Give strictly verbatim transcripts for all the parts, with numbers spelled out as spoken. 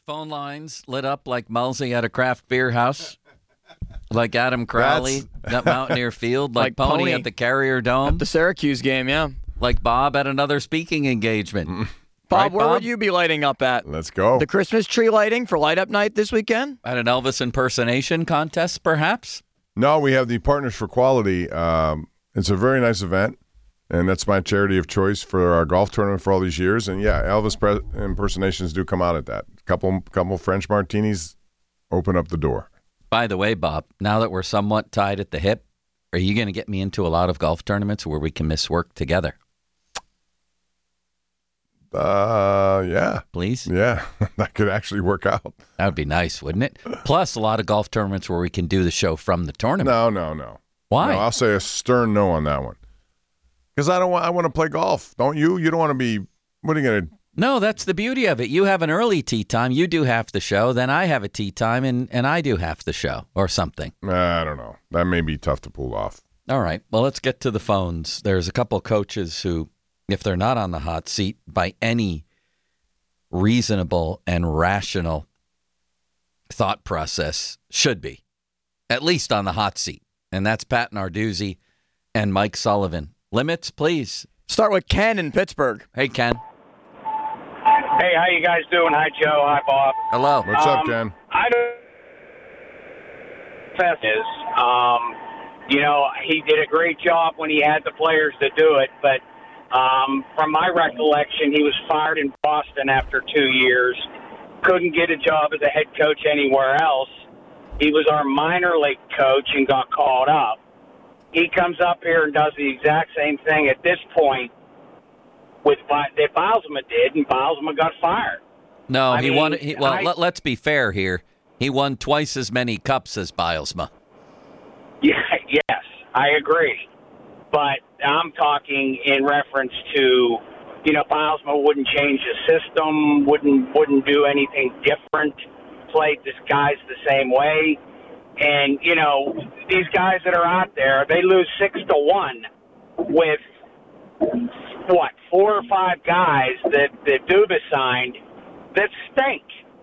Phone lines lit up like Mulsey at a craft beer house, like Adam Crowley at Mountaineer Field, like, like Pony, Pony at the Carrier Dome. At the Syracuse game, yeah. Like Bob at another speaking engagement. Bob, right, where Bob? would you be lighting up at? Let's go. The Christmas tree lighting for Light Up Night this weekend? At an Elvis impersonation contest, perhaps? No, we have the Partners for Quality. Um, it's a very nice event, and that's my charity of choice for our golf tournament for all these years. And, yeah, Elvis pre- impersonations do come out at that. Couple, couple French martinis open up the door. By the way, Bob, now that we're somewhat tied at the hip, are you going to get me into a lot of golf tournaments where we can miss work together? Uh, yeah. Please? Yeah, that could actually work out. That would be nice, wouldn't it? Plus, a lot of golf tournaments where we can do the show from the tournament. No, no, no. Why? No, I'll say a stern no on that one. Because I don't want. I want to play golf. Don't you? You don't want to be. What are you going to? No, that's the beauty of it. You have an early tee time. You do half the show. Then I have a tee time, and, and I do half the show or something. I don't know. That may be tough to pull off. All right. Well, let's get to the phones. There's a couple coaches who, if they're not on the hot seat by any reasonable and rational thought process, should be at least on the hot seat. And that's Pat Narduzzi and Mike Sullivan. Limits, please. Start with Ken in Pittsburgh. Hey, Ken. Hey, how you guys doing? Hi, Joe. Hi, Bob. Hello. What's um, up, Ken? I don't fest is, um, you know, he did a great job when he had the players to do it, but um, from my recollection, he was fired in Boston after two years, couldn't get a job as a head coach anywhere else. He was our minor league coach and got called up. He comes up here and does the exact same thing at this point with that Bilesma did, and Bilesma got fired. No, I he mean, won. He, well, I, let, let's be fair here. He won twice as many cups as Bilesma. Yeah, yes, I agree. But I'm talking in reference to, you know, Bilesma wouldn't change the system, wouldn't wouldn't do anything different, played this guys the same way. And, you know, these guys that are out there, they lose six to one with, what, four or five guys that, that Dubas signed that stink.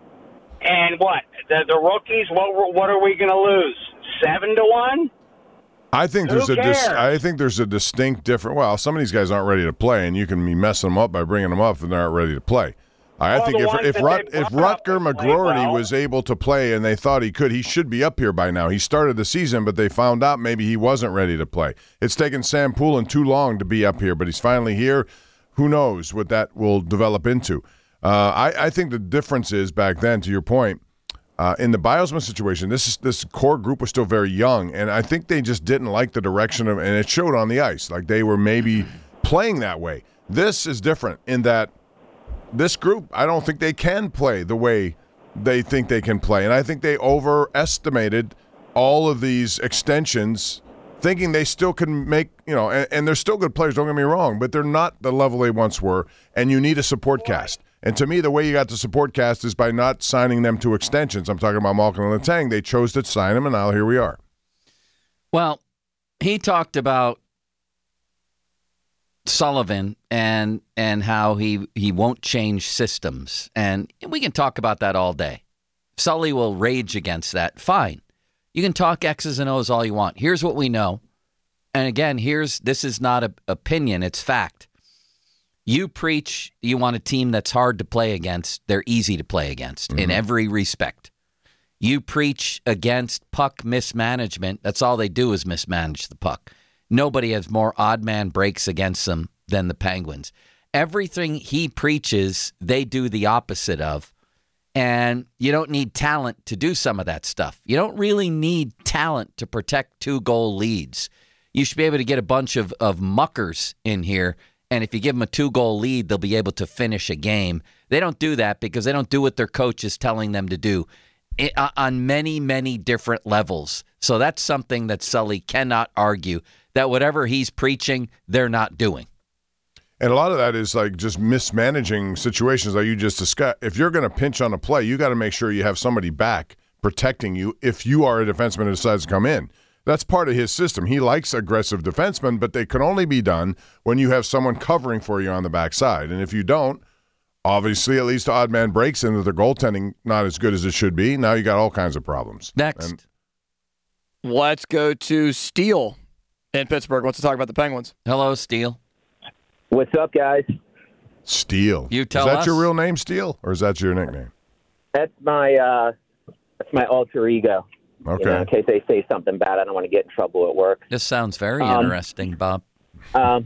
And what, the, the rookies, what, what are we going to lose, seven to one? I think Who there's a dis- cares? I think there's a distinct different. Well, some of these guys aren't ready to play, and you can be messing them up by bringing them up if they're not ready to play. I Well, think the if ones if, that Rut, they if brought up Rutger and played McGroarty well- was able to play and they thought he could, he should be up here by now. He started the season, but they found out maybe he wasn't ready to play. It's taken Sam Poulin too long to be up here, but he's finally here. Who knows what that will develop into? Uh, I, I think the difference is back then, to your point, uh, in the Bilesma situation, this is, this core group was still very young, and I think they just didn't like the direction of, and it showed on the ice. Like they were maybe playing that way. This is different in that this group, I don't think they can play the way they think they can play. And I think they overestimated all of these extensions, thinking they still can make, you know, and, and they're still good players, don't get me wrong, but they're not the level they once were, and you need a support cast. And to me, the way you got the support cast is by not signing them to extensions. I'm talking about Malkin and Letang. They chose to sign them, and now here we are. Well, he talked about Sullivan and and how he, he won't change systems. And we can talk about that all day. Sully will rage against that. Fine. You can talk X's and O's all you want. Here's what we know. And again, here's this is not an opinion, it's fact. You preach you want a team that's hard to play against. They're easy to play against mm-hmm. in every respect. You preach against puck mismanagement. That's all they do is mismanage the puck. Nobody has more odd man breaks against them than the Penguins. Everything he preaches, they do the opposite of. And you don't need talent to do some of that stuff. You don't really need talent to protect two-goal leads. You should be able to get a bunch of, of muckers in here, and if you give them a two-goal lead, they'll be able to finish a game. They don't do that because they don't do what their coach is telling them to do it, uh, on many, many different levels. So that's something that Sully cannot argue, that whatever he's preaching, they're not doing. And a lot of that is like just mismanaging situations like you just discussed. If you're going to pinch on a play, you got to make sure you have somebody back protecting you if you are a defenseman who decides to come in. That's part of his system. He likes aggressive defensemen, but they can only be done when you have someone covering for you on the backside. And if you don't, Obviously, at least odd man breaks into their goaltending not as good as it should be. Now you got all kinds of problems. Next. And Let's go to Steele in Pittsburgh. Wants to talk about the Penguins. Hello, Steele. What's up, guys? Steele. You tell Is that us. your real name, Steele, or is that your nickname? That's my uh, that's my alter ego. Okay. You know, in case they say something bad, I don't want to get in trouble at work. This sounds very Um, interesting, Bob. Um,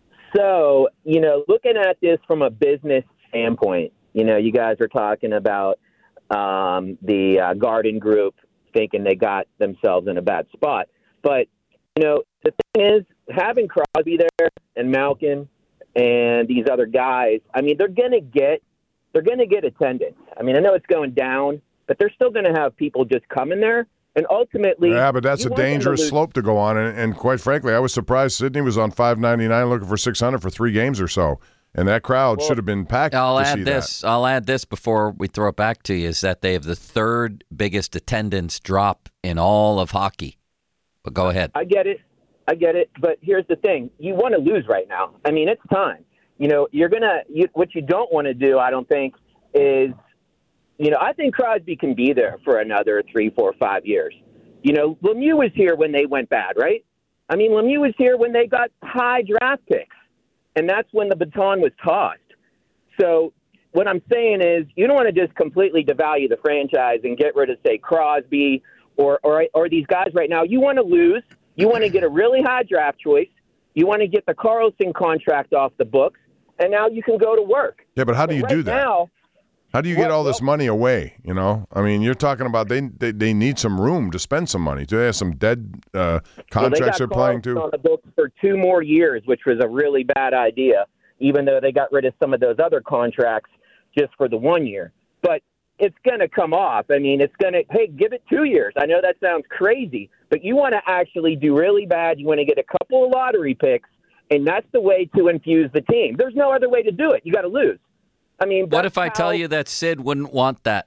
so, you know, looking at this from a business standpoint, you know, you guys are talking about um, the uh, Garden Group thinking they got themselves in a bad spot. But, you know, the thing is, having Crosby there and Malkin and these other guys, I mean, they're going to get they're going to get attendance. I mean, I know it's going down, but they're still going to have people just coming there. And ultimately, Yeah, but that's you a want them to dangerous lose. slope to go on. And, and quite frankly, I was surprised Sydney was on five ninety-nine looking for six hundred for three games or so. And that crowd Well, should have been packed I'll to see add this. I'll add this before we throw it back to you, is that they have the third biggest attendance drop in all of hockey. But go ahead. I get it. I get it. But here's the thing. You want to lose right now. I mean, it's time. You know, you're going to you, – what you don't want to do, I don't think, is – you know, I think Crosby can be there for another three, four, five years. You know, Lemieux was here when they went bad, right? I mean, Lemieux was here when they got high draft picks, and that's when the baton was tossed. So what I'm saying is you don't want to just completely devalue the franchise and get rid of, say, Crosby or, or, or these guys right now. You want to lose. You want to get a really high draft choice. You want to get the Carlson contract off the books, and now you can go to work. Yeah, but how do you right do that? Now, How do you get Well, all this well- money away? You know, I mean, you're talking about they they, they need some room to spend some money. Do they have some dead uh, contracts well, they're playing Carlson to? on the books for two more years, which was a really bad idea, even though they got rid of some of those other contracts just for the one year. But it's going to come off. I mean, it's going to, hey, give it two years. I know that sounds crazy, but you want to actually do really bad. You want to get a couple of lottery picks, and that's the way to infuse the team. There's no other way to do it. You got to lose. I mean, What that's if I how- tell you that Sid wouldn't want that?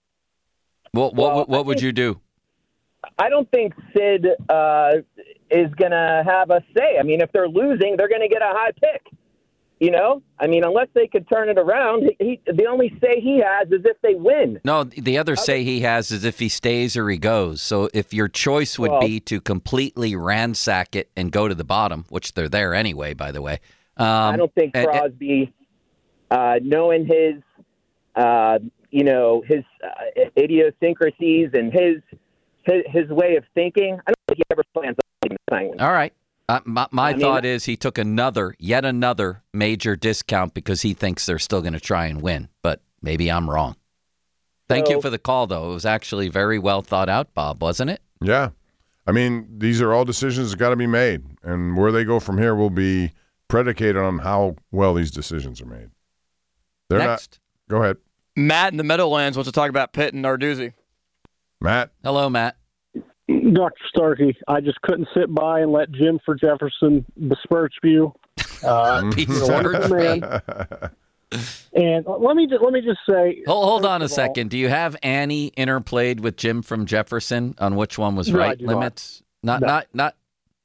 What what Well, what I would think- you do? I don't think Sid uh, is going to have a say. I mean, if they're losing, they're going to get a high pick. You know, I mean, unless they could turn it around, he, he, the only say he has is if they win. No, the other say he has is if he stays or he goes. So if your choice would Well- be to completely ransack it and go to the bottom, which they're there anyway, by the way. Um, I don't think and- and- Crosby, uh, knowing his, uh, you know, his uh, idiosyncrasies and his, his his way of thinking, I don't think he ever plans on leaving the Penguins. All right. Uh, my my I mean- thought is he took another, yet another major discount because he thinks they're still going to try and win. But maybe I'm wrong. Thank you So- for the call, though. It was actually very well thought out, Bob, wasn't it? Yeah. I mean, these are all decisions that got to be made. And where they go from here will be predicated on how well these decisions are made. They're Next. not. Go ahead. Matt in the Meadowlands wants to talk about Pitt and Narduzzi. Matt. Hello, Matt. Doctor Starkey, I just couldn't sit by and let Jim for Jefferson besmirch you. Uh, Piece you're of a wonderful man. And let me just let me just say, Hold, hold on a first of all- second. Do you have Annie interplayed with Jim from Jefferson on which one was No, I right? do not. Limits? Not, No. not, not.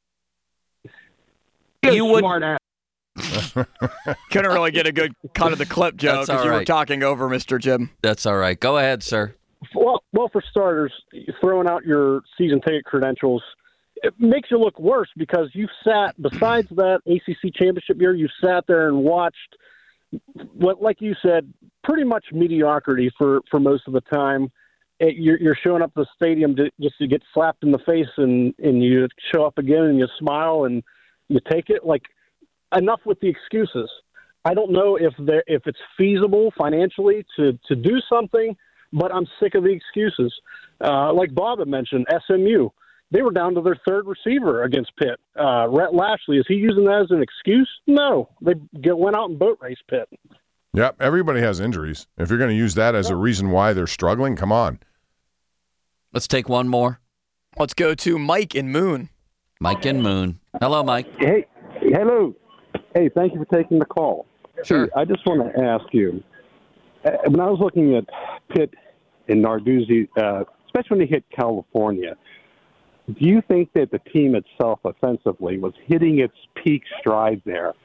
You're You a would. smart ass. Couldn't really get a good cut of the clip, Joe, That's because all you were right. talking over Mister Jim. That's all right. Go ahead, sir. Well, well, for starters, throwing out your season ticket credentials, it makes you look worse because you sat. Besides that A C C championship year, you sat there and watched what, like you said, pretty much mediocrity for, for most of the time. It, you're, you're showing up to the stadium to, just to get slapped in the face, and, and you show up again and you smile and you take it. Like, enough with the excuses. I don't know if there if it's feasible financially to, to do something, but I'm sick of the excuses. Uh, like Bob had mentioned, S M U, they were down to their third receiver against Pitt. Uh, Rhett Lashley, is he using that as an excuse? No, they get, went out and boat raced Pitt. Yep. Everybody has injuries. If you're going to use that as a reason why they're struggling, come on. Let's take one more. Let's go to Mike in Moon. Mike and Moon. Hello, Mike. Hey, hello. Hey, thank you for taking the call. Sure. Hey, I just want to ask you, uh, when I was looking at Pitt and Narduzzi, uh, especially when they hit California, do you think that the team itself offensively was hitting its peak stride there?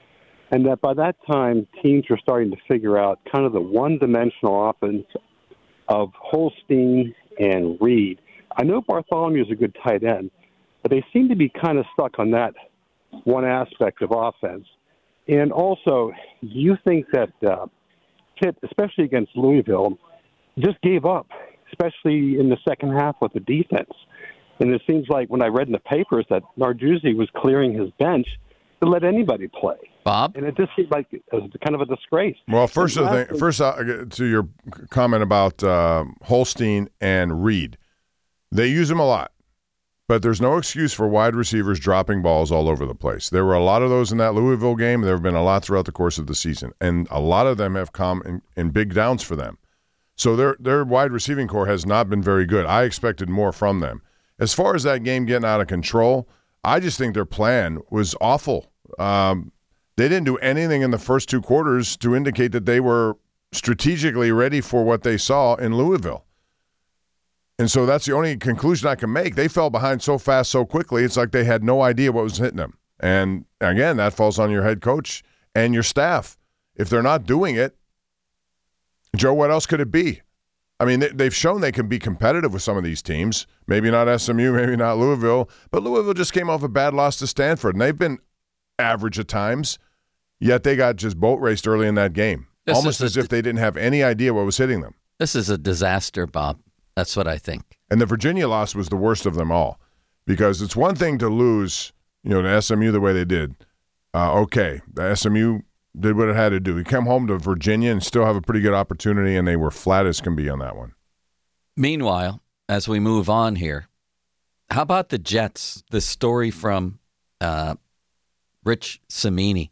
and that by that time, teams were starting to figure out kind of the one-dimensional offense of Holstein and Reed. I know Bartholomew is a good tight end, but they seem to be kind of stuck on that one aspect of offense. And also, do you think that uh, Pitt, especially against Louisville, just gave up, especially in the second half with the defense? And it seems like when I read in the papers that Narduzzi was clearing his bench to let anybody play. Bob? And it just seemed like it was kind of a disgrace. Well, first, And the thing, lastly- first uh, to your comment about uh, Holstein and Reed. They use them a lot, but there's no excuse for wide receivers dropping balls all over the place. There were a lot of those in that Louisville game. There have been a lot throughout the course of the season, and a lot of them have come in, in big downs for them. So their their wide receiving core has not been very good. I expected more from them. As far as that game getting out of control, I just think their plan was awful. Um, they didn't do anything in the first two quarters to indicate that they were strategically ready for what they saw in Louisville. And so that's the only conclusion I can make. They fell behind so fast, so quickly, it's like they had no idea what was hitting them. And, again, that falls on your head coach and your staff. If they're not doing it, Joe, what else could it be? I mean, they've shown they can be competitive with some of these teams. Maybe not S M U, maybe not Louisville. But Louisville just came off a bad loss to Stanford, and they've been average at times, yet they got just boat raced early in that game. This Almost is as a- if they didn't have any idea what was hitting them. This is a disaster, Bob. That's what I think. And the Virginia loss was the worst of them all, because it's one thing to lose, you know, to S M U the way they did. Uh, okay, the S M U did what it had to do. We come home to Virginia and still have a pretty good opportunity, and they were flat as can be on that one. Meanwhile, as we move on here, how about the Jets? The story from uh, Rich Cimini.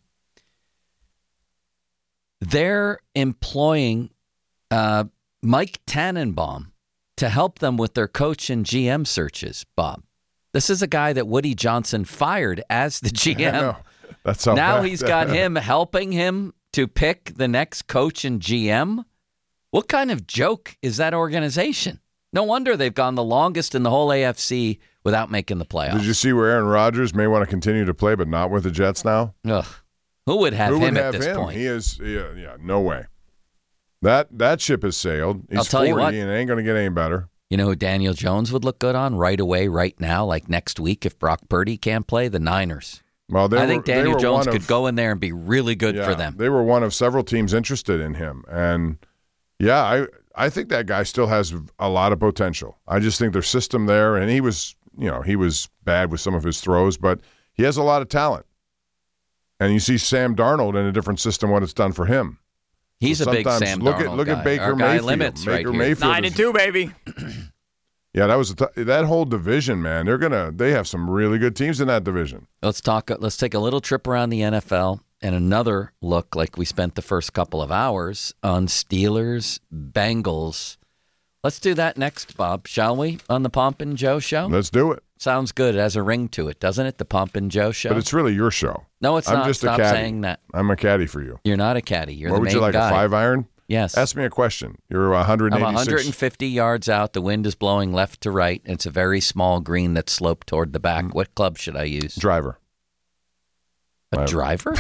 They're employing uh, Mike Tannenbaum to help them with their coach and G M searches, Bob. This is a guy that Woody Johnson fired as the G M. I know. That's how Now bad- he's got him helping him to pick the next coach and G M. What kind of joke is that organization? No wonder they've gone the longest in the whole A F C without making the playoffs. Did you see where Aaron Rodgers may want to continue to play, but not with the Jets now? Ugh. Who would have Who him would at have this him? point? He is, yeah, yeah, no way. That that ship has sailed. He's I'll tell you forty, what. and it ain't going to get any better. You know who Daniel Jones would look good on right away, right now, like next week if Brock Purdy can't play? The Niners. Well, they I were, think they Daniel were Jones one could of, go in there and be really good yeah, for them. They were one of several teams interested in him, and yeah, I I think that guy still has a lot of potential. I just think their system there, and he was, you know, he was bad with some of his throws, but he has a lot of talent. And you see Sam Darnold in a different system, what it's done for him. He's So a big sometimes Sam look Darnold at look guy. at Baker Our guy Mayfield. limits Baker right here. Mayfield Nine is- and two, baby. Yeah, that was a t- that whole division, man. They're gonna they have some really good teams in that division. Let's talk. Let's take a little trip around the N F L and another look, like we spent the first couple of hours on Steelers Bengals. Let's do that next, Bob, shall we? On the Pomp and Joe show. Let's do it. Sounds good. It has a ring to it, doesn't it? The Pomp and Joe show. But it's really your show. no, it's I'm not. just Stop a caddy. saying that. I'm a caddy for you. You're not a caddy. You're what the would main you like, guy. a five iron? Yes. Ask me a question. You're one hundred I'm eighty-six. one hundred fifty yards out. The wind is blowing left to right. And it's a very small green that's sloped toward the back. Mm. What club should I use? Driver. A driver?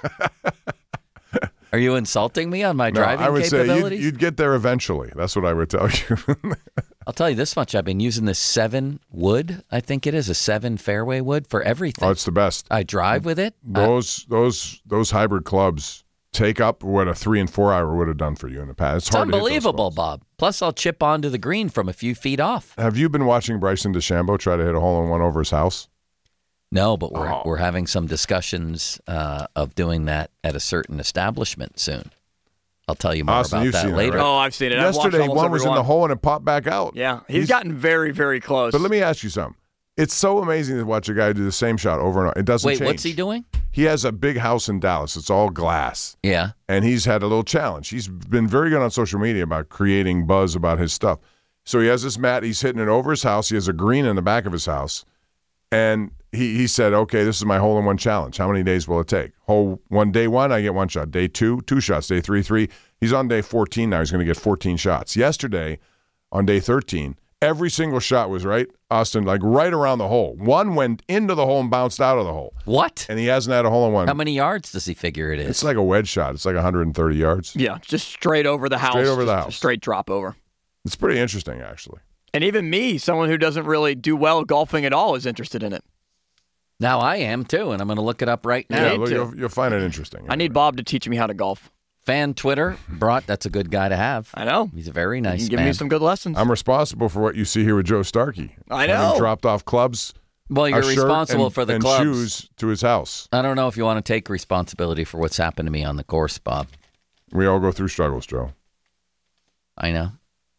Are you insulting me on my No, driving I would say capabilities? you'd, you'd get there eventually. That's what I would tell you. I'll tell you this much. I've been using this seven wood. I think it is a seven fairway wood for everything. Oh, it's the best. I drive with it. I- Those those those hybrid clubs take up what a three and four hour would have done for you in the past. It's, it's hard to hit those unbelievable, balls. Bob. Plus, I'll chip onto the green from a few feet off. Have you been watching Bryson DeChambeau try to hit a hole in one over his house? No, but we're Oh. we're having some discussions uh, of doing that at a certain establishment soon. I'll tell you more Austin, about you've that seen it, later. right? Oh, I've seen it. I've watched Yesterday, almost one every was in the hole and it popped back out. Yeah, he's He's- gotten very, very close. But let me ask you something. It's so amazing to watch a guy do the same shot over and over. It doesn't Wait, change. what's he doing? He has a big house in Dallas. It's all glass. Yeah. And he's had a little challenge. He's been very good on social media about creating buzz about his stuff. So he has this mat. He's hitting it over his house. He has a green in the back of his house. And he, he said, okay, this is my hole-in-one challenge. How many days will it take? Hole one, day one, I get one shot. Day two, two shots. Day three, three. He's on day fourteen now. He's going to get fourteen shots. Yesterday, on day thirteen, Every single shot was right, Austin, like right around the hole. One went into the hole and bounced out of the hole. What? And he hasn't had a hole in one. How many yards does he figure it is? It's like a wedge shot. It's like one hundred thirty yards. Yeah, just straight over the house. Straight over the just house. Straight drop over. It's pretty interesting, actually. And even me, someone who doesn't really do well golfing at all, is interested in it. Now I am too, and I'm going to look it up right now. Yeah, need look, to. you'll, you'll find it interesting. I need Bob to teach me how to golf. Fan Twitter, brought, that's a good guy to have. I know. He's a very You nice can give man. me some good lessons. I'm responsible for what you see here with Joe Starkey. I Having know. dropped off clubs. well, you're a shirt responsible and, for the and clubs. shoes to his house. I don't know if you want to take responsibility for what's happened to me on the course, Bob. We all go through struggles, Joe. I know.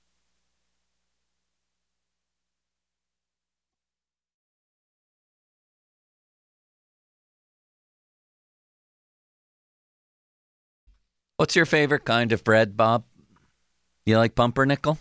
What's your favorite kind of bread, Bob? You like pumpernickel?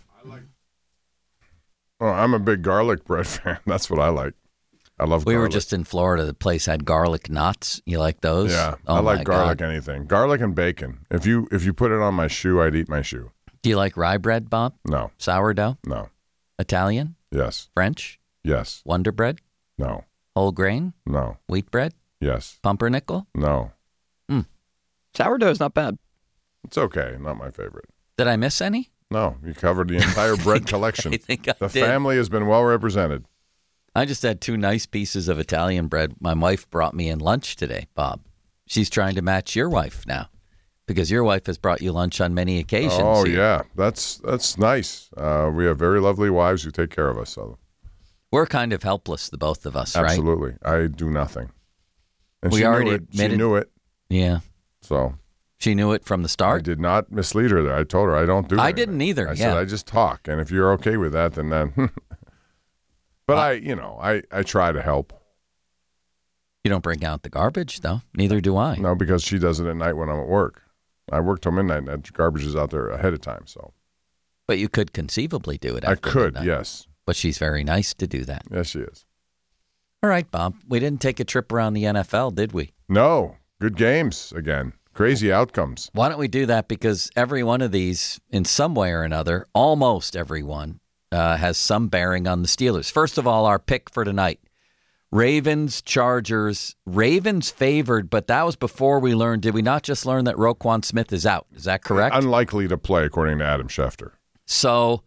Oh, I'm a big garlic bread fan. That's what I like. I love We garlic. were just in Florida. The place had garlic knots. You like those? Yeah, Oh I like my garlic God. anything. Garlic and bacon. If you if you put it on my shoe, I'd eat my shoe. Do you like rye bread, Bob? No, Sourdough? no. Italian? Yes, French? yes. Wonder bread? No, Whole grain? no. Wheat bread? Yes, Pumpernickel? no. Sourdough is not bad. It's okay. Not my favorite. Did I miss any? No, you covered the entire bread collection. I think I The did. family has been well represented. I just had two nice pieces of Italian bread. My wife brought me in lunch today, Bob. She's trying to match your wife now because your wife has brought you lunch on many occasions. Oh here. yeah, that's that's nice. Uh, we have very lovely wives who take care of us. So We're kind of helpless, the both of us, right? absolutely, I do nothing. And We she already knew it. She admitted- knew it. Yeah. So She knew it from the I start. did not mislead her there. I told her I don't do. I anything. didn't either, I yeah. said I just talk, and if you're okay with that, then then. But I, you know, I I try to help. You don't bring out the garbage, though. Neither do I. No, because she does it at night when I'm at work. I work till midnight, and that garbage is out there ahead of time. So But you could conceivably do it. I after could, midnight. yes, But she's very nice to do that. yes, she is. All right, Bob. We didn't take a trip around the N F L, did we? No, good games again. Crazy outcomes. Why don't we do that? Because every one of these, in some way or another, almost every one, uh, has some bearing on the Steelers. First of all, our pick for tonight. Ravens, Chargers. Ravens favored, but that was before we learned. Did we not just learn that Roquan Smith is out? Is that correct? Unlikely to play, according to Adam Schefter. So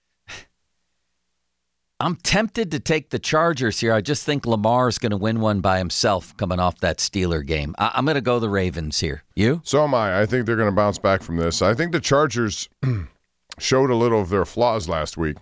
I'm tempted to take the Chargers here. I just think Lamar's going to win one by himself coming off that Steeler game. I- I'm going to go the Ravens here. You? So am I. I think they're going to bounce back from this. I think the Chargers showed a little of their flaws last week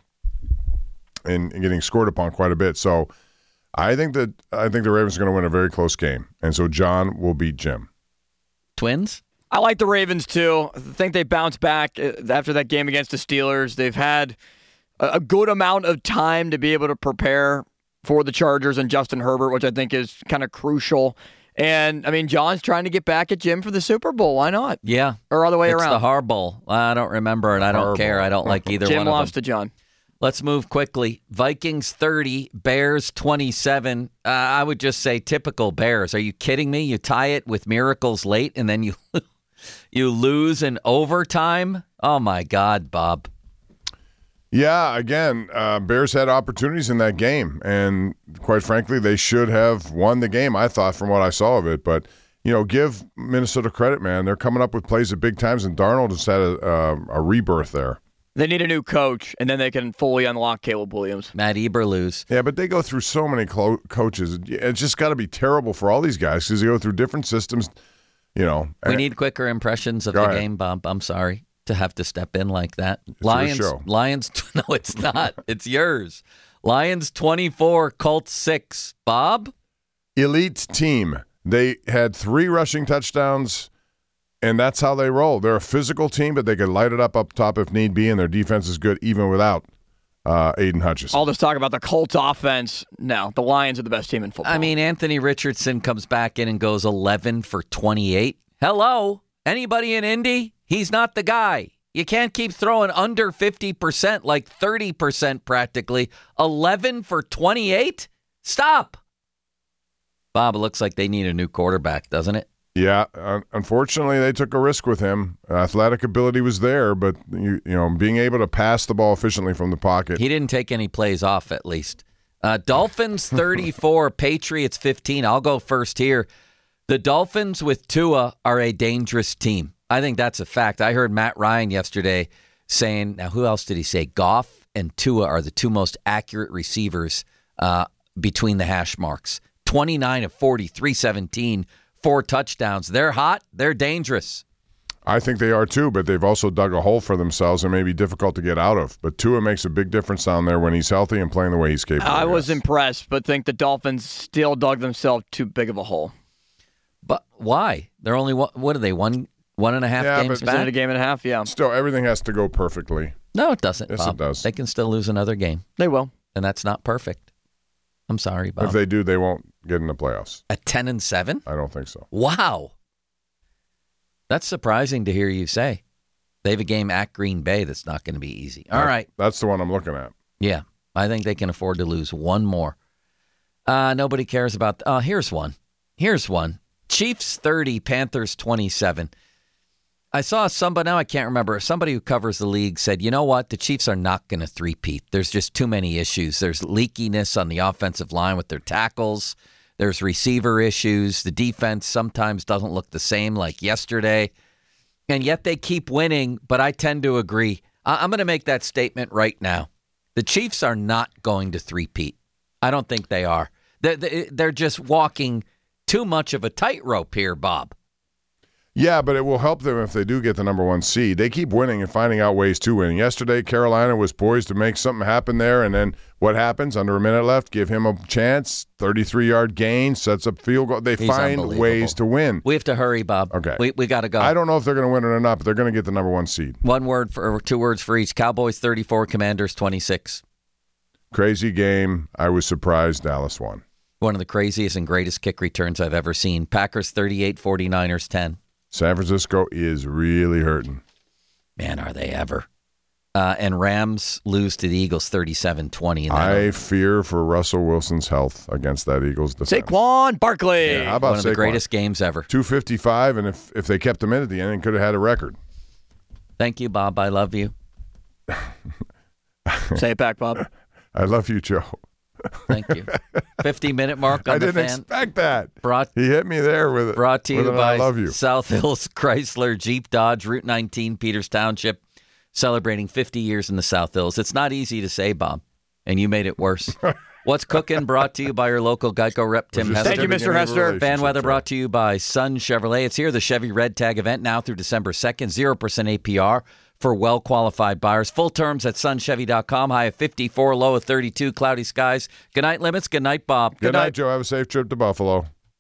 in, in getting scored upon quite a bit. So I think that I think the Ravens are going to win a very close game, and so John will beat Jim. Twins? I like the Ravens, too. I think they bounced back after that game against the Steelers. They've had a good amount of time to be able to prepare for the Chargers and Justin Herbert, which I think is kind of crucial. And, I mean, John's trying to get back at Jim for the Super Bowl. Why not? Yeah. Or other way it's around. the Harbowl. I don't remember, and I don't Harbaugh. care. I don't like either Jim one of lost them. to John. Let's move quickly. Vikings thirty, Bears twenty-seven. Uh, I would just say typical Bears. Are you kidding me? You tie it with miracles late, and then you you lose in overtime? Oh, my God, Bob. Yeah, again, uh, Bears had opportunities in that game, and quite frankly, they should have won the game, I thought, from what I saw of it. But, you know, give Minnesota credit, man. They're coming up with plays at big times, and Darnold has had a, uh, a rebirth there. They need a new coach, and then they can fully unlock Caleb Williams. Matt Eberflus. Yeah, but they go through so many clo- coaches. It's just got to be terrible for all these guys because they go through different systems, you know. We need quicker impressions of Go the ahead. game, Bob. I'm sorry to have to step in like that. your Lions, show. Lions. No, it's not. It's yours. Lions twenty-four, Colts six. Bob? Elite team. They had three rushing touchdowns, and that's how they roll. They're a physical team, but they can light it up up top if need be, and their defense is good even without uh, Aiden Hutchinson. All this talk about the Colts offense. No, the Lions are the best team in football. I mean, Anthony Richardson comes back in and goes eleven for twenty-eight. Hello? Anybody in Indy? He's not the guy. You can't keep throwing under fifty percent, like thirty percent practically. eleven for twenty-eight? Stop. Bob, it looks like they need a new quarterback, doesn't it? Yeah, uh, unfortunately, they took a risk with him. Athletic ability was there, but you, you know, being able to pass the ball efficiently from the pocket. He didn't take any plays off, at least. Uh, Dolphins thirty-four, Patriots fifteen. I'll go first here. The Dolphins with Tua are a dangerous team. I think that's a fact. I heard Matt Ryan yesterday saying, now who else did he say? Goff and Tua are the two most accurate receivers uh, between the hash marks. twenty-nine of forty, three seventeen. Four touchdowns. They're hot. They're dangerous. I think they are too, but they've also dug a hole for themselves and may be difficult to get out of. But Tua makes a big difference down there when he's healthy and playing the way he's capable. I was yes. impressed, but think the Dolphins still dug themselves too big of a hole. But why? They're only, what, what are they, one one and a half Yeah, games but- back? Isn't it a game and a half? Yeah. Still, everything has to go perfectly. No, it doesn't, Yes, Bob. it does. They can still lose another game, They will. and that's not perfect. I'm sorry, Bob. If they do, they won't get in the playoffs. At ten and seven? I don't think so. Wow. That's surprising to hear you say. They have a game at Green Bay that's not going to be easy. All That- right. That's the one I'm looking at. Yeah. I think they can afford to lose one more. Uh, nobody cares about. Uh, here's one. Here's one. Chiefs thirty, Panthers twenty-seven. I saw somebody, now I can't remember, somebody who covers the league said, you know what, the Chiefs are not going to three-peat. There's just too many issues. There's leakiness on the offensive line with their tackles. There's receiver issues. The defense sometimes doesn't look the same like yesterday. And yet they keep winning, but I tend to agree. I- I'm going to make that statement right now. The Chiefs are not going to three-peat. I don't think they are. They're, they're just walking too much of a tightrope here, Bob. Yeah, but it will help them if they do get the number one seed. They keep winning and finding out ways to win. Yesterday, Carolina was poised to make something happen there, and then what happens? Under a minute left, give him a chance. thirty-three-yard gain, sets up field goal. They He's find unbelievable. ways to win. We have to hurry, Bob. Okay. We we got to go. I don't know if they're going to win it or not, but they're going to get the number one seed. One word for or two words for each. Cowboys thirty-four, Commanders twenty-six. Crazy game. I was surprised Dallas won. One of the craziest and greatest kick returns I've ever seen. Packers thirty-eight, 49ers ten. San Francisco is really hurting. Man, are they ever. Uh, and Rams lose to the Eagles thirty-seven twenty. I fear for Russell Wilson's health against that Eagles defense. Saquon Barkley. Yeah, how about One of the Saquon? greatest games ever. two fifty-five, and if, if they kept him in at the end, it could have had a record. Thank you, Bob. I love you. Say it back, Bob. I love you, Joe. Thank you. fifty-minute mark on I the didn't fan. expect that. Brought He hit me there with it. Brought to with you an by I love you. South Hills Chrysler Jeep Dodge, Route nineteen, Peters Township, celebrating fifty years in the South Hills. It's not easy to say, Bob, and you made it worse. What's cooking? Brought to you by your local Geico rep, Tim Just Hester. Thank you, Mister beginning of a Hester. relationship, Fan weather Joe. brought to you by Sun Chevrolet. It's here, the Chevy Red Tag event now through December second. zero percent A P R for well-qualified buyers. Full terms at sun chevy dot com. High of fifty-four, low of thirty-two. Cloudy skies. Good night, Limits. Good night, Bob. Good night, Joe. Have a safe trip to Buffalo.